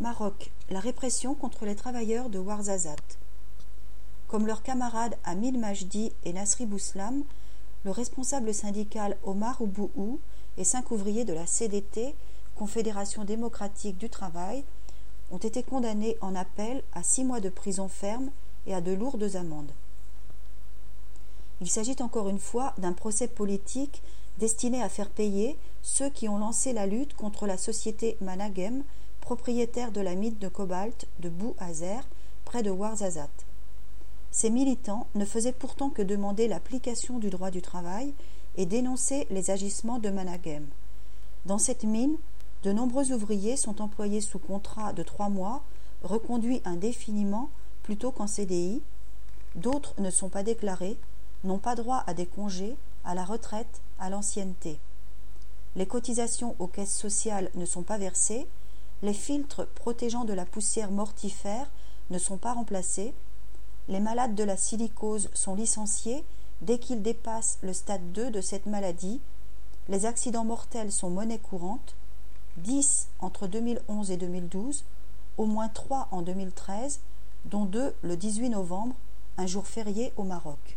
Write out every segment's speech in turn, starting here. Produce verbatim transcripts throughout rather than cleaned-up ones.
Maroc, la répression contre les travailleurs de Ouarzazate. Comme leurs camarades Amin Majdi et Nasri Bouslam, le responsable syndical Omar Oubouhou et cinq ouvriers de la C D T, Confédération démocratique du travail, ont été condamnés en appel à six mois de prison ferme et à de lourdes amendes. Il s'agit encore une fois d'un procès politique destiné à faire payer ceux qui ont lancé la lutte contre la société Managem, propriétaire de la mine de cobalt de Bou Azer, près de Ouarzazate. Ces militants ne faisaient pourtant que demander l'application du droit du travail et dénoncer les agissements de Managem. Dans cette mine, de nombreux ouvriers sont employés sous contrat de trois mois, reconduits indéfiniment plutôt qu'en C D I. D'autres ne sont pas déclarés, n'ont pas droit à des congés, à la retraite, à l'ancienneté. Les cotisations aux caisses sociales ne sont pas versées, les filtres protégeant de la poussière mortifère ne sont pas remplacés, les malades de la silicose sont licenciés dès qu'ils dépassent le stade deux de cette maladie, les accidents mortels sont monnaie courante, dix entre deux mille onze et deux mille douze, au moins trois en deux mille treize, dont deux le dix-huit novembre, un jour férié au Maroc.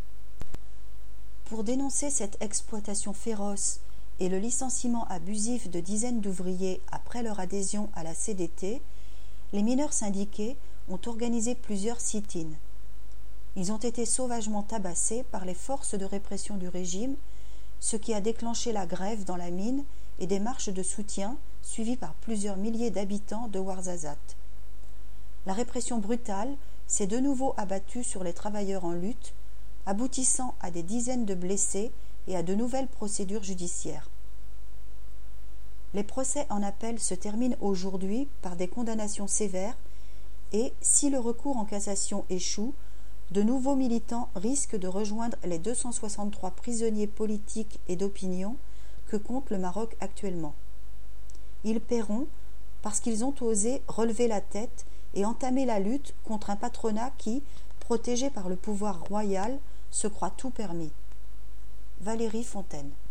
Pour dénoncer cette exploitation féroce et le licenciement abusif de dizaines d'ouvriers après leur adhésion à la C D T, les mineurs syndiqués ont organisé plusieurs sit-ins. Ils ont été sauvagement tabassés par les forces de répression du régime, ce qui a déclenché la grève dans la mine et des marches de soutien suivies par plusieurs milliers d'habitants de Ouarzazate. La répression brutale s'est de nouveau abattue sur les travailleurs en lutte, aboutissant à des dizaines de blessés et à de nouvelles procédures judiciaires. Les procès en appel se terminent aujourd'hui par des condamnations sévères et, si le recours en cassation échoue, de nouveaux militants risquent de rejoindre les deux cent soixante-trois prisonniers politiques et d'opinion que compte le Maroc actuellement. Ils paieront parce qu'ils ont osé relever la tête et entamer la lutte contre un patronat qui, protégé par le pouvoir royal, se croit tout permis. Valérie Fontaine.